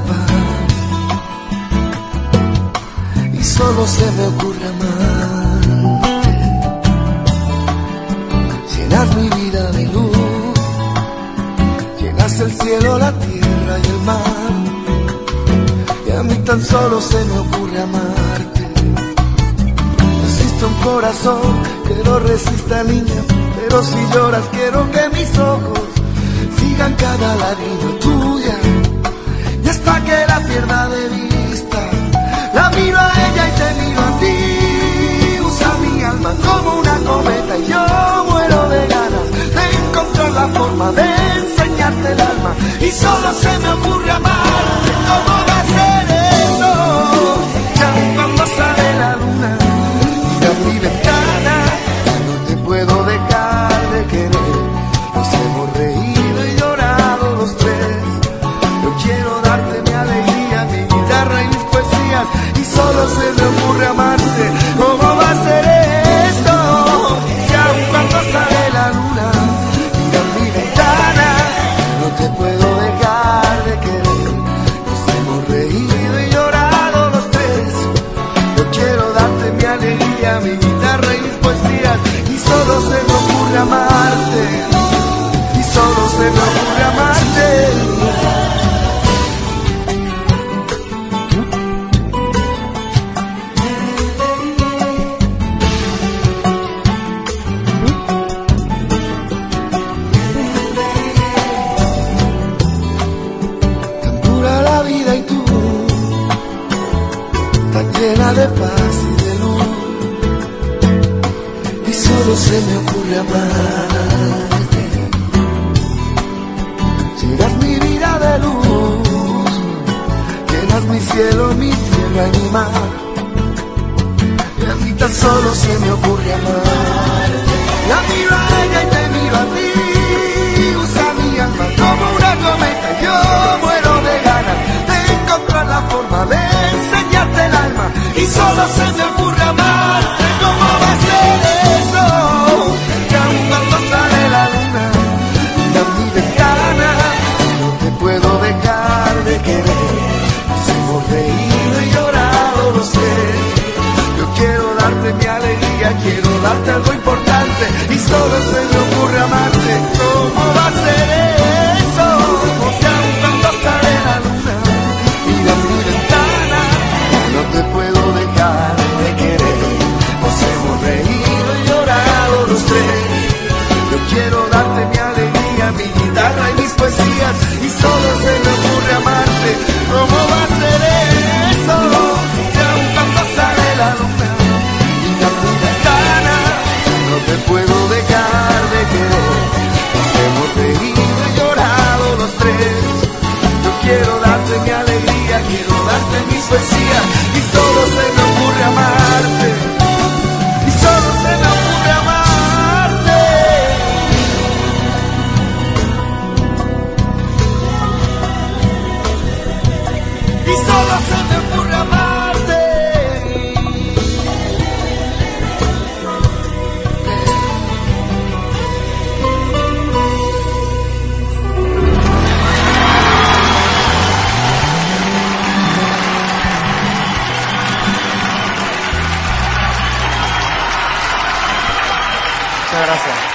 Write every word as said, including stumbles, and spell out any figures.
paz y solo se me ocurre amarte. Llenas mi vida de luz, llenas el cielo, la tierra y el mar, y a mí tan solo se me ocurre amarte. No existe un corazón que lo resista, niña, pero si lloras quiero que mis ojos sigan cada lágrima tuya, y hasta que la pierda de vista, la miro a ella y te miro a ti. Usa mi alma como una cometa y yo muero de ganas de encontrar la forma de enseñarte el alma, y solo se me ocurre amarte. ¿Cómo va a ser eso? Ya cuando sale la luna, mira mi ventana, no te puedo dejar de querer. Nos hemos reído y llorado los tres. Yo quiero darte mi alegría, mi guitarra y mis poesías, y solo se me ocurre amarte. ¿Cómo va a ser esto? Si aun cuando sale la luna, mira mi ventana, no te puedo dejar de querer. Nos hemos reído y llorado los tres. Yo quiero darte mi alegría, mi guitarra y mis poesías, y solo se me ocurre amarte. Y solo se me ocurre amarte. Llena de paz y de luz, y solo se me ocurre amarte. Llenas mi vida de luz, llenas mi cielo, mi tierra y mi mar, y a mí tan solo se me ocurre amarte. La miro a ella y te miro a ti. Usa mi alma como una cometa, yo muero de ganas de encontrar la forma de enseñarte el alma, y solo se me ocurre amarte. ¿Cómo va a ser eso? Que aun cuando sale la luna, mira mi ventana, no te puedo dejar de querer. Nos hemos reído y llorado los tres. Yo quiero darte mi alegría, quiero darte algo importante, y solo se me ocurre amarte. ¿Cómo va a ser eso? Que aun cuando sale la luna, mira mi ventana, no te puedo dejar de querer. Nos hemos reído y llorado los tres. Yo quiero darte mi alegría, mi guitarra y mis poesías, y solo se me ocurre amarte. ¿Cómo va a ser eso? Que aun cuando sale la luna, mira mi ventana, no te puedo dejar de querer. Nos hemos reído y llorado los tres. Yo quiero darte mi alegría, quiero darte mis poesías, y solo se me ocurre amarte. Y solo se me ocurre amarte. Y solo se me ocurre amarte. Muchas gracias.